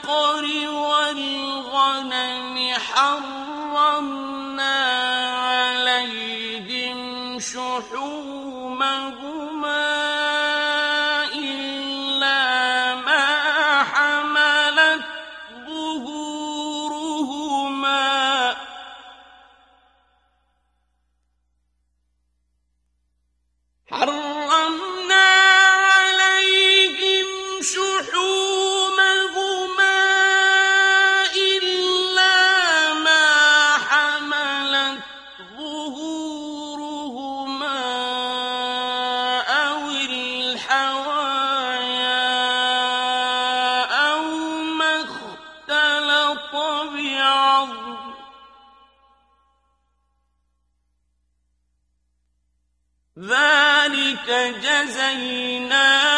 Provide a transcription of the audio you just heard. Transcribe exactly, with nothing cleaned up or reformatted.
الْبَقَرِ وَالْغَنَمِ حَرَّمْنَا عَلَيْهِمْ شُحُومَهُمَا إِلَّا مَا حَمَلَتْ ظُهُورُهُمَا حَرَّمْنَا عَلَيْهِمْ شُحُومَهُمَا إِلَّا مَا حَمَلَتْ ظُهُورُهُمَا أَوِ الْحَوَايَا أَوْ مَا اخْتَلَطَ بِعَظْمٍ ۚ ذَلِكَ جَزَيْنَاهُم